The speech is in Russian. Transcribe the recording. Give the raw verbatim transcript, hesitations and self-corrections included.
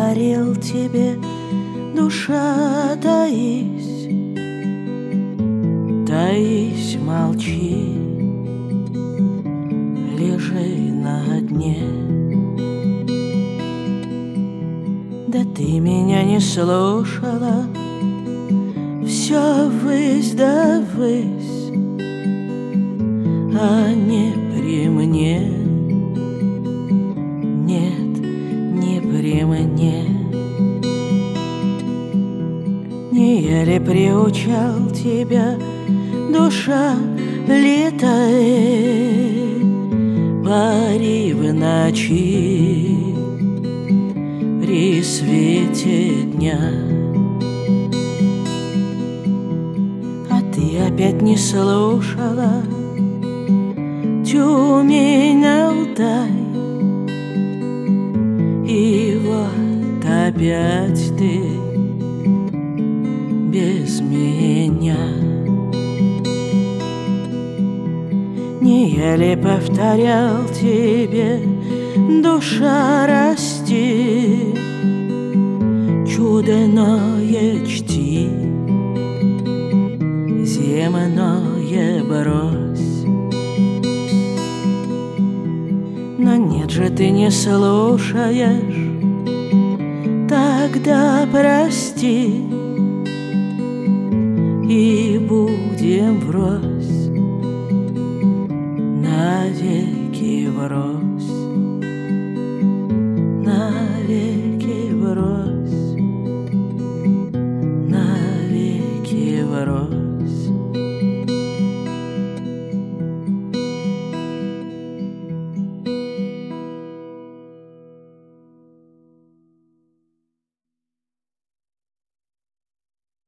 говорил тебе, душа, таись, таись, молчи, лежи на дне. Да ты меня не слушала, все ввысь да ввысь, а не при мне. Нет, не при мне. Не я ли приучал тебя, душа, летай, пари в ночи при свете дня. А ты опять не слушала, Тюмень, Алтай, и вот опять ты без меня. Не я ли повторял тебе, душа, расти, чудное чти, земное брось. Но нет же, ты не слушаешь, тогда прости, и будем врозь, навеки врозь.